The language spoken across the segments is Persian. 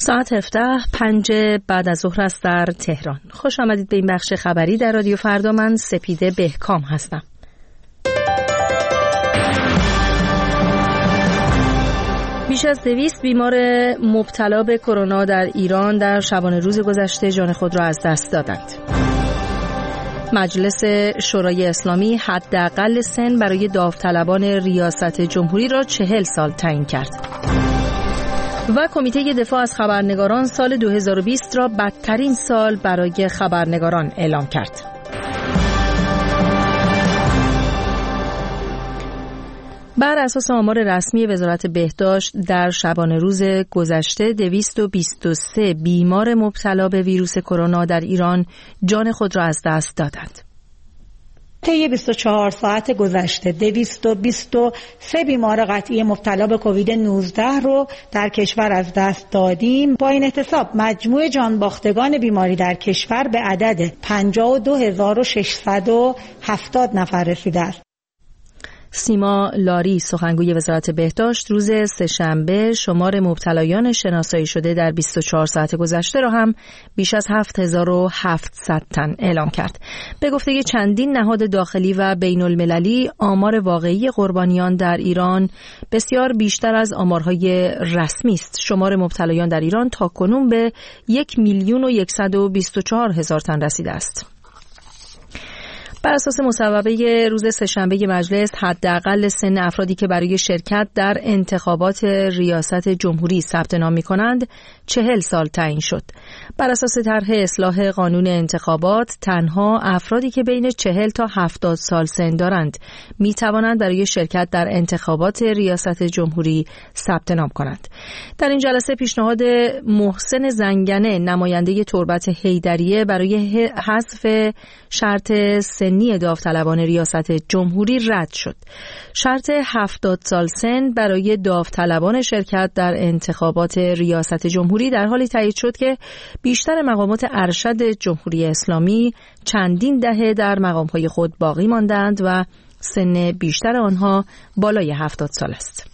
ساعت 7:05 بعد از ظهر است در تهران. خوش آمدید به این بخش خبری در رادیو فردا. من سپیده بهکام هستم. بیش از 200 بیمار مبتلا به کرونا در ایران در شبانه روز گذشته جان خود را از دست دادند. مجلس شورای اسلامی حداقل سن برای داوطلبان ریاست جمهوری را 40 سال تعیین کرد. و کمیته دفاع از خبرنگاران سال 2020 را بدترین سال برای خبرنگاران اعلام کرد. بر اساس آمار رسمی وزارت بهداشت در شبانه روز گذشته 223 بیمار مبتلا به ویروس کرونا در ایران جان خود را از دست دادند. طی 24 ساعت گذشته 223 بیمار قطعی مبتلا به کووید 19 رو در کشور از دست دادیم. با این احتساب مجموع جانباختگان بیماری در کشور به عدد 52670 نفر رسیده است. سیما لاری سخنگوی وزارت بهداشت روز سه‌شنبه شمار مبتلایان شناسایی شده در 24 ساعت گذشته را هم بیش از 7700 تن اعلام کرد. به گفته چندین نهاد داخلی و بین المللی آمار واقعی قربانیان در ایران بسیار بیشتر از آمارهای رسمی است. شمار مبتلایان در ایران تاکنون به 1,124,000 تن رسیده است. بر اساس مصوبه روز سه‌شنبه مجلس حداقل سن افرادی که برای شرکت در انتخابات ریاست جمهوری ثبت نام می‌کنند 40 سال تعیین شد. بر اساس طرح اصلاح قانون انتخابات تنها افرادی که بین 40 تا 70 سال سن دارند می‌توانند برای شرکت در انتخابات ریاست جمهوری ثبت نام کنند. در این جلسه پیشنهاد محسن زنگنه نماینده تربت حیدریه برای حذف شرط سنی داوطلبان ریاست جمهوری رد شد. شرط 70 سال سن برای داوطلبان شرکت در انتخابات ریاست جمهوری در حالی تایید شد که بیشتر مقامات ارشد جمهوری اسلامی چندین دهه در مقام‌های خود باقی ماندند و سن بیشتر آنها بالای 70 سال است.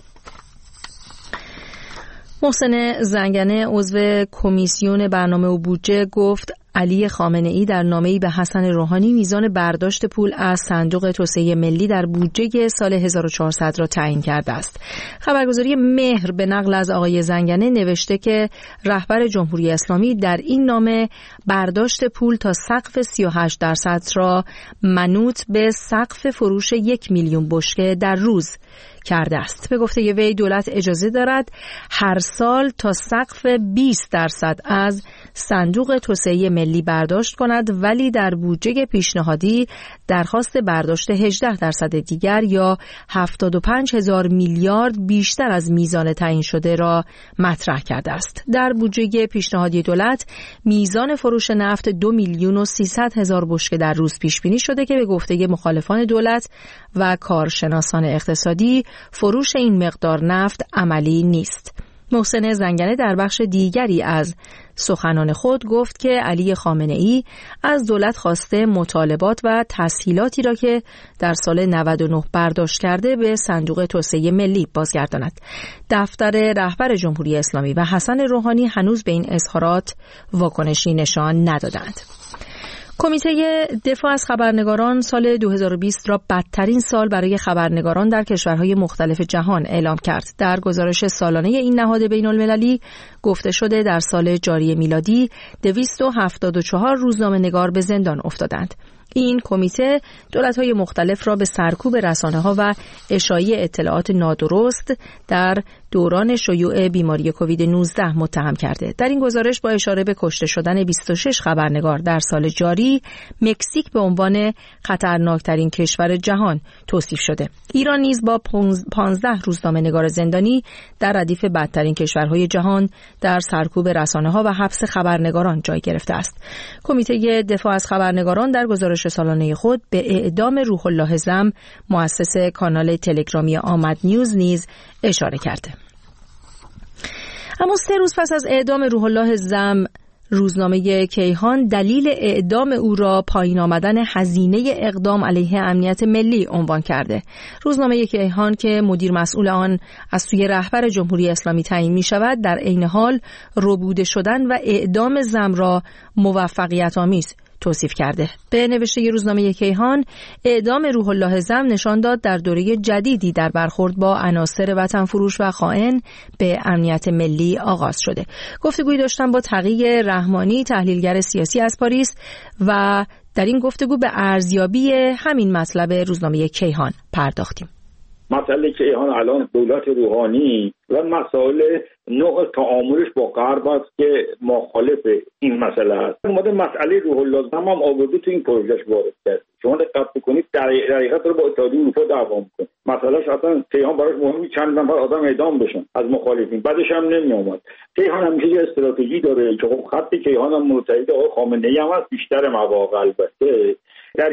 محسن زنگنه عضو کمیسیون برنامه و بودجه گفت علی خامنه‌ای در نامه‌ای به حسن روحانی میزان برداشت پول از صندوق توسعه ملی در بودجه سال 1400 را تعیین کرده است. خبرگزاری مهر به نقل از آقای زنگنه نوشته که رهبر جمهوری اسلامی در این نامه برداشت پول تا سقف 38% را منوط به سقف فروش 1 میلیون بشکه در روز کرده است. به گفته وی دولت اجازه دارد هر سال تا سقف 20% از صندوق توسعه ملی برداشت کند، ولی در بودجه پیشنهادی درخواست برداشت 18% دیگر یا 75,000 میلیارد بیشتر از میزان تعیین شده را مطرح کرده است. در بودجه پیشنهادی دولت میزان فروش نفت 2,300,000 بشکه در روز پیش بینی شده که به گفته مخالفان دولت و کارشناسان اقتصادی فروش این مقدار نفت عملی نیست. محسن زنگنه در بخش دیگری از سخنان خود گفت که علی خامنه‌ای از دولت خواسته مطالبات و تسهیلاتی را که در سال 99 برداشت کرده به صندوق توسعه ملی بازگرداند. دفتر رهبر جمهوری اسلامی و حسن روحانی هنوز به این اظهارات واکنشی نشان ندادند. کمیته دفاع از خبرنگاران سال 2020 را بدترین سال برای خبرنگاران در کشورهای مختلف جهان اعلام کرد. در گزارش سالانه این نهاد بین المللی گفته شده در سال جاری میلادی 274 روزنامه‌نگار به زندان افتادند. این کمیته دولت‌های مختلف را به سرکوب رسانه‌ها و اشاعه اطلاعات نادرست در دوران شیوع بیماری کووید 19 متهم کرده. در این گزارش با اشاره به کشته شدن 26 خبرنگار در سال جاری، مکزیک به عنوان خطرناکترین کشور جهان توصیف شده. ایران نیز با 15 روزنامه‌نگار زندانی در ردیف بدترین کشورهای جهان در سرکوب رسانه‌ها و حبس خبرنگاران جای گرفته است. کمیته دفاع از خبرنگاران در گزارش سالانه خود به اعدام روح الله زم، مؤسس کانال تلگرامی آمد نیوز نیز اشاره کرده. اما 3 روز پس از اعدام روح الله زم روزنامه کیهان دلیل اعدام او را پایین آمدن هزینه اقدام علیه امنیت ملی عنوان کرده. روزنامه کیهان که مدیر مسئول آن از سوی رهبر جمهوری اسلامی تعیین می شود، در عین حال ربوده شدن و اعدام زم را موفقیت آمیز توصیف کرده. به نوشته روزنامه کیهان، اعدام روح الله زم نشان داد در دوره جدیدی در برخورد با عناصر وطن فروش و خائن به امنیت ملی آغاز شده. گفتگویی داشتم با تقی رحمانی، تحلیلگر سیاسی از پاریس، و در این گفتگو به ارزیابی همین مطلب روزنامه کیهان پرداختیم. مسئله کیهان الان دولت روحانی و مسائل نوع تعاملش با غرب است که مخالف این مسئله است. اومده مسئله روح الله زم هم آورده تو این پروژهش وارد کرد. شما دقت بکنید در حقیقت رو با اتحادیه اروپا دعوا می‌کنه. مسئلهش اصلا کیهان براش مهمه چند نفر آدم اعدام بشن از مخالفین، بعدش هم نمی‌آمد. کیهان همیشه یه استراتژی داره که خب خط کیهان هم مرتبط آقای خامنه‌ای هم از بیشتر مواقع البته در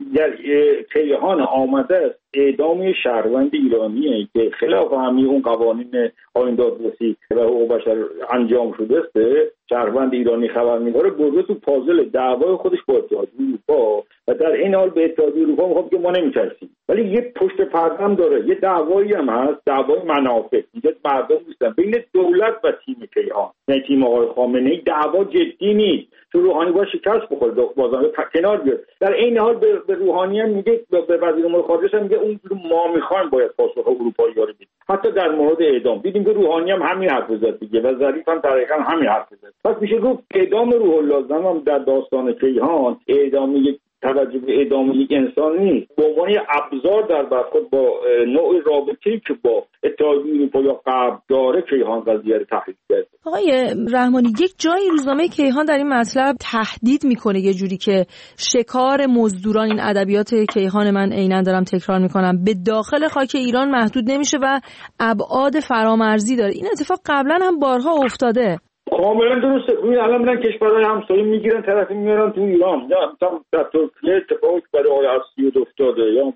کیهان آمده است اعدام شهروند ایرانیه که خلاف همه اون قوانین آیین دادرسی و حقوق بشر انجام شده است. شهروند ایرانی خبرنگار برده تو پازل دعوای خودش با اتحادیه اروپا و در این حال به اتحادیه اروپا میگه که ما نمی‌ترسیم، ولی یه پشت پرده هم داره، یه دعوایی هم هست، دعوای منافع. اینجا مردم نیستن بین دولت و تیم کیهان، نه تیم آقای خامنه‌ای. دعوا جدی نیست، تو روحانی با شکست بخوره بازم کنار بیاد. در این حال به روحانی هم میگه، به وزیر امور خارجه هم میگه اون ما میخوایم باید پاسخ اروپایی‌ها رو بدیم. حتی در مورد اعدام دیدیم که روحانی هم همین حرف زد دیگه و ظریف هم دقیقاً همین حرف زد. پس میشه گفت اعدام روح الله زم هم در داستان کیهان اعدام یک توجه به اعدام یک انسان نیست، به عنوان ابزار در برخورد با نوع رابطه‌ای که با اتحادیه اروپا یا غرب داره کیهان قضیه رو تحلیل کرده. آقای رحمانی، یک جایی روزنامه کیهان در این مطلب تهدید میکنه یه جوری که شکار مزدوران، این ادبیات کیهان من عیناً دارم تکرار میکنم، به داخل خاک ایران محدود نمیشه و ابعاد فرامرزی داره. این اتفاق قبلا هم بارها افتاده. کاملا درسته. ببین الان میرن کشورهای همسایه میگیرن طرفی میارن تو ایران، یا مثلا در ترکیه اتفاقی برای آقای اسیود افتاده، یا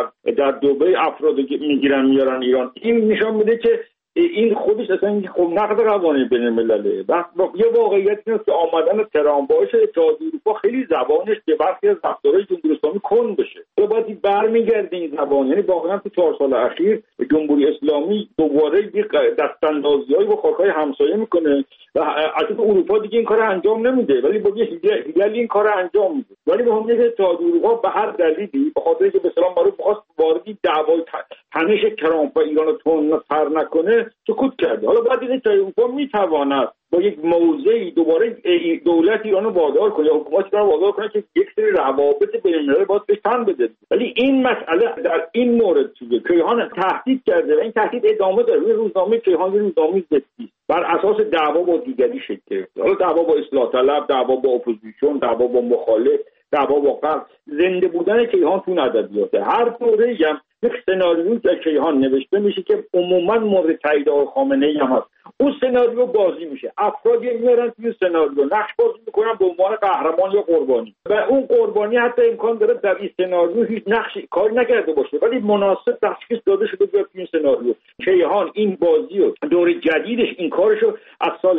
در دبی افرادی که میگیرن میارن ایران. این نشان میده که این خودش اصلا خب نقض قوانین بین الملله. یه واقعیت اینه که آمدن ترامپ باعث اتحادیه اروپا خیلی زبانش به برخی از رفتارهای جمهوری اسلامی کند بشه. تو باید برمیگرده این زبان، یعنی واقعا تو 4 سال اخیر جمهوری اسلامی دوباره یک دستاندازی‌های با خاک‌های همسایه میکنه و اصلا اروپا دیگه این کارو انجام نمیده، ولی با یه هیجلی این کارو انجام میده. ولی به همین اتحادیه اروپا به هر دلیلی به خاطر اینکه به اصطلاح برای بخواست وارد دعوای تنش ترامپ و ایران رو تر نکنه سکوت کرده. حالا بعد این اتحادیه اروپا میتواند با یک موضعی دوباره دولت ایران رو وادار کنه یا حکومت ایران رو وادار کنه که یک سری روابط بین‌المللی باید بهش تن بده. ولی این مسئله در این مورد چیزه کیهان تهدید کرده و این تهدید ادامه داره. روزنامه کیهان روزنامه ضدی بر اساس دعوا با دیگری شکل گرفته. حالا دعوا با اصلاح طلب، دعوا با اپوزیسیون، دعوا با مخالف، دعوا با غرب. زنده بودن کیهان تو ادبیاته. هر دوره‌ای هم یک سناریویی در کیهان نوشته میشه که عموما مورد تایید آقای خامنه‌ای هم هست. اون سناریو بازی میشه، افرادی میارن توی سناریو نقش بازی میکنن به عنوان قهرمان یا قربانی و اون قربانی حتی امکان داره در این سناریو هیچ نقشی کاری نکرده باشه ولی مناسب تشخیص داده شده توی این سناریو. کیهان این بازی رو دور جدیدش این کارشو از سال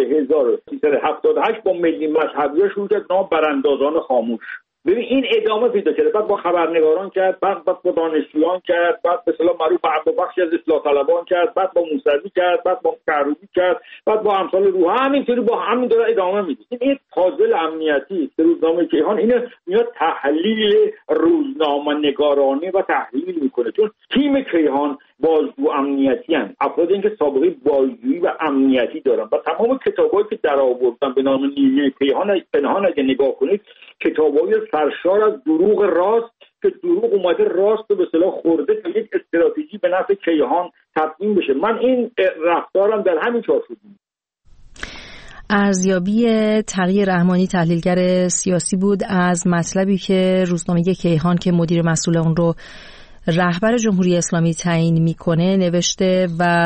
1378 با ملی مذهبی‌ها شروع کرد، نام براندازان خاموش. ببین این ادامه پیدا کرد، بعد با خبرنگاران کرد، بعد با دانشجویان کرد، بعد به اصطلاح معروف با بخشی از اصلاح طلبان کرد، بعد با موسوی کرد، بعد با کروبی کرد، بعد با امثال روح، همینطوری با همین داره ادامه میده. این پازل امنیتی که روزنامه کیهان اینو میاد تحلیل روزنامه نگارانه و تحلیل میکنه، چون تیم کیهان بازجو امنیتی هستند، افرادی که سابقه بازجویی و امنیتی دارن و تمام کتابایی که در آوردن به نام نیمه کیهان پنهان اگه نگاه کنید کتابای سرشار از دروغ راست که دروغ اومده راست و به اصطلاح خورده تا یک استراتژی به نفع کیهان تبیین بشه. من این رفتارم در همین چارچوب دیدم. ارزیابی تقی رحمانی تحلیلگر سیاسی بود از مطلبی که روزنامه کیهان که مدیر مسئول اون رو رهبر جمهوری اسلامی تعیین میکنه نوشته و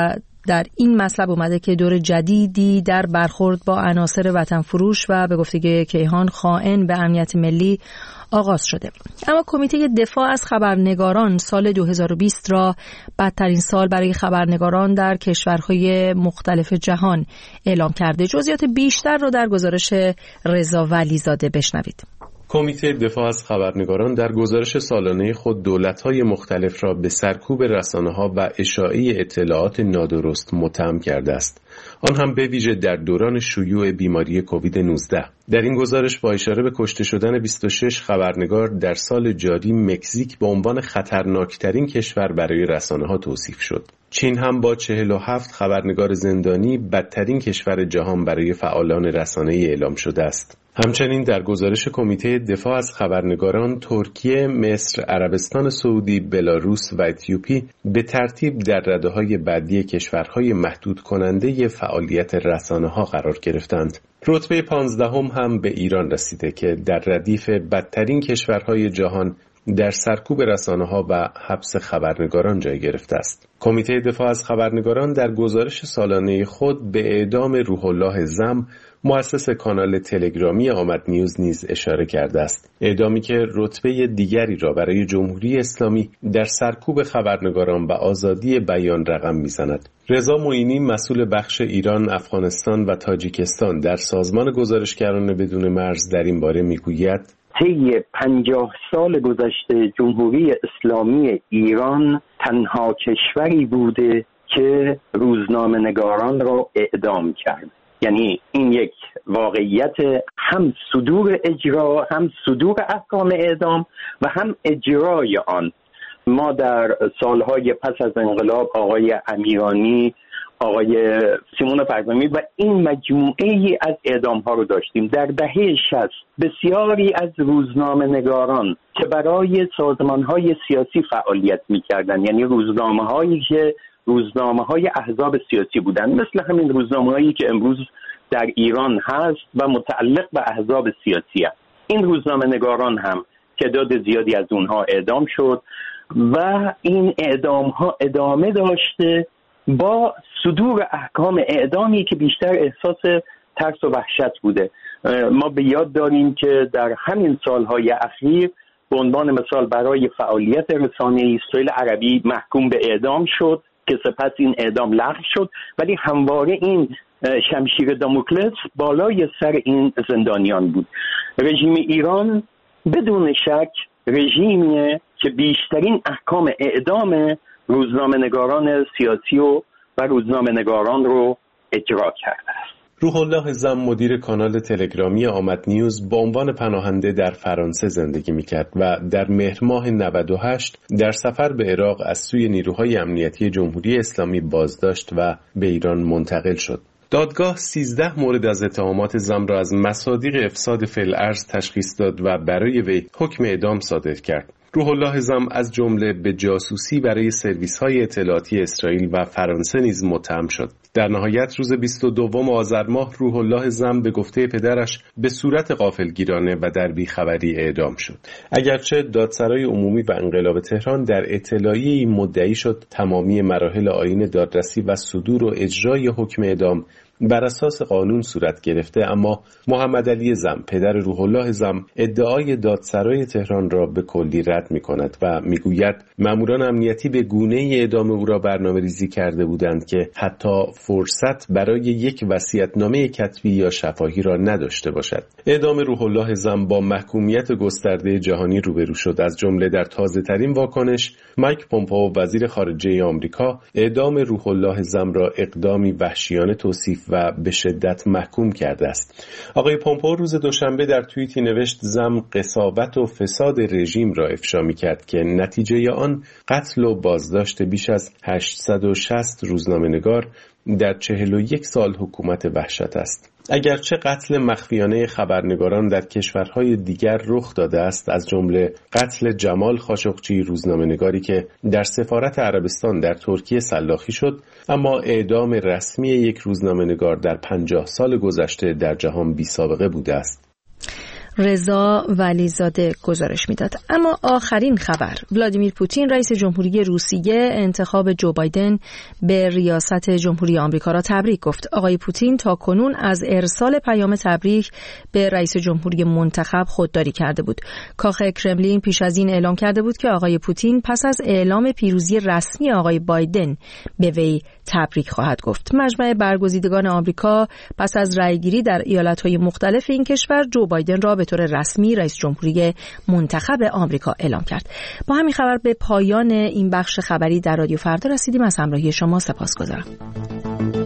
در این مطلب اومده که دور جدیدی در برخورد با عناصر وطن فروش و به گفته کیهان خائن به امنیت ملی آغاز شده. اما کمیته دفاع از خبرنگاران سال 2020 را بدترین سال برای خبرنگاران در کشورهای مختلف جهان اعلام کرده. جزئیات بیشتر رو در گزارش رضا ولیزاده بشنوید. کمیته دفاع از خبرنگاران در گزارش سالانه خود دولت‌های مختلف را به سرکوب رسانه‌ها و اشاعه اطلاعات نادرست متهم کرده است. آن هم به ویژه در دوران شیوع بیماری کووید 19. در این گزارش با اشاره به کشته شدن 26 خبرنگار در سال جاری، مکزیک به عنوان خطرناکترین کشور برای رسانه‌ها توصیف شد. چین هم با 47 خبرنگار زندانی بدترین کشور جهان برای فعالان رسانه‌ای اعلام شده است. همچنین در گزارش کمیته دفاع از خبرنگاران، ترکیه، مصر، عربستان سعودی، بلاروس و اتیوپی به ترتیب در رده‌های بعدی کشورهای محدود کننده فعالیت رسانه‌ها قرار گرفتند. رتبه 15 هم به ایران رسیده که در ردیف بدترین کشورهای جهان در سرکوب رسانه‌ها و حبس خبرنگاران جای گرفته است. کمیته دفاع از خبرنگاران در گزارش سالانه خود به اعدام روح الله زم، مؤسس کانال تلگرامی آمد نیوز نیز اشاره کرده است. اعدامی که رتبه دیگری را برای جمهوری اسلامی در سرکوب خبرنگاران و آزادی بیان رقم می‌زند. رضا معینی، مسئول بخش ایران، افغانستان و تاجیکستان در سازمان گزارشگران بدون مرز، در این باره میگوید: طی 50 سال گذشته جمهوری اسلامی ایران تنها کشوری بوده که روزنامه‌نگاران را اعدام کرد. یعنی این یک واقعیت، هم صدور اجرا، هم صدور احکام اعدام و هم اجرای آن. ما در سالهای پس از انقلاب آقای امیرانی، آقای سیمون فرزامی و این مجموعه از اعدام ها رو داشتیم. در دهه 60 بسیاری از روزنامه نگاران که برای سازمان های سیاسی فعالیت می کردن، یعنی روزنامه هایی که روزنامه های احزاب سیاسی بودن، مثل همین روزنامه هایی که امروز در ایران هست و متعلق به احزاب سیاسی هست، این روزنامه نگاران هم تعداد زیادی از اونها اعدام شد و این اعدام ها ادامه داشته با صدور احکام اعدامی که بیشتر احساس ترس و وحشت بوده. ما به یاد داریم که در همین سالهای اخیر به عنوان مثال برای فعالیت رسانه‌ای سهیل عربی محکوم به اعدام شد که سپس این اعدام لغو شد، ولی همواره این شمشیر داموکلس بالای سر این زندانیان بود. رژیم ایران بدون شک رژیمیه که بیشترین احکام اعدام روزنامه‌نگاران سیاسی و روزنامه‌نگاران رو اجرا کرده است. روح الله زم، مدیر کانال تلگرامی آمد نیوز، با عنوان پناهنده در فرانسه زندگی می‌کرد و در مهر ماه 98 در سفر به عراق از سوی نیروهای امنیتی جمهوری اسلامی بازداشت و به ایران منتقل شد. دادگاه 13 مورد از اتهامات زم را از مصادیق افساد فی‌الارض تشخیص داد و برای وی حکم اعدام صادر کرد. روح الله زم از جمله به جاسوسی برای سرویس‌های اطلاعاتی اسرائیل و فرانسه نیز متهم شد. در نهایت روز 22 آذر ماه روح الله زم به گفته پدرش به صورت غافلگیرانه و در بیخبری اعدام شد. اگرچه دادسرای عمومی و انقلاب تهران در اطلاعیه‌ای مدعی شد تمامی مراحل آیین دادرسی و صدور و اجرای حکم اعدام بر اساس قانون صورت گرفته، اما محمد علی زم، پدر روح الله زم، ادعای دادسرای تهران را به کلی رد می‌کند و می‌گوید ماموران امنیتی به گونه‌ای اعدام او را برنامه‌ریزی کرده بودند که حتی فرصت برای یک وصیت‌نامه کتبی یا شفاهی را نداشته باشد. اعدام روح الله زم با محکومیت گسترده جهانی روبرو شد. از جمله در تازه‌ترین واکنش، مایک پومپئو وزیر خارجه آمریکا اعدام روح الله زم را اقدامی وحشیانه توصیف و به شدت محکوم کرده است. آقای پومپئو روز دوشنبه در توییتی نوشت زم قساوت و فساد رژیم را افشا می‌کرد که نتیجه آن قتل و بازداشت بیش از 860 روزنامه‌نگار در 41 سال حکومت وحشت است. اگرچه قتل مخفیانه خبرنگاران در کشورهای دیگر رخ داده است، از جمله قتل جمال خاشقچی، روزنامه‌نگاری که در سفارت عربستان در ترکیه سلاخی شد، اما اعدام رسمی یک روزنامه‌نگار در 50 سال گذشته در جهان بی‌سابقه بوده است. رضا ولیزاده گزارش میداد. اما آخرین خبر، ولادیمیر پوتین رئیس جمهوری روسیه انتخاب جو بایدن به ریاست جمهوری آمریکا را تبریک گفت. آقای پوتین تا کنون از ارسال پیام تبریک به رئیس جمهوری منتخب خودداری کرده بود. کاخ کرملین پیش از این اعلام کرده بود که آقای پوتین پس از اعلام پیروزی رسمی آقای بایدن به وی تبریک خواهد گفت. مجمع برگزیدگان آمریکا پس از رأیگیری در ایالت‌های مختلف این کشور جو بایدن را به طور رسمی رئیس جمهوری منتخب آمریکا اعلام کرد. با همین خبر به پایان این بخش خبری در رادیو فردا رسیدیم. از همراهی شما سپاسگزارم.